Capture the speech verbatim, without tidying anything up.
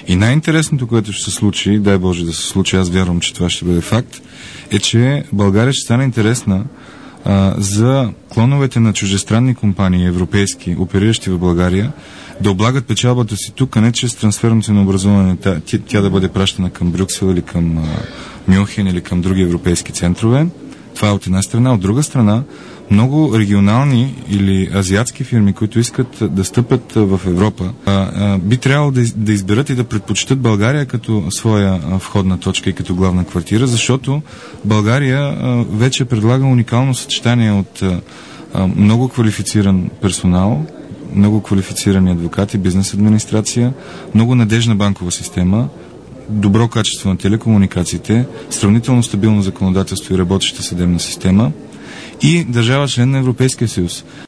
И най-интересното, което ще се случи, дай Боже да се случи, аз вярвам, че това ще бъде факт, е, че България ще стане интересна а, за клоновете на чуждестранни компании, европейски, опериращи в България, да облагат печалбата си тук, а не чрез трансферно ценообразуване, тя, тя да бъде пращана към Брюксел или към а, Мюнхен или към други европейски центрове. Това е от една страна. От друга страна, много регионални или азиатски фирми, които искат да стъпят в Европа, а, а, би трябвало да, да изберат и да предпочитат България като своя а, входна точка и като главна квартира, защото България а, вече предлага уникално съчетание от а, а, много квалифициран персонал, много квалифицирани адвокати, бизнес администрация, много надежна банкова система, добро качество на телекомуникациите, сравнително стабилно законодателство и работеща съдебна система и държава член на Европейския съюз.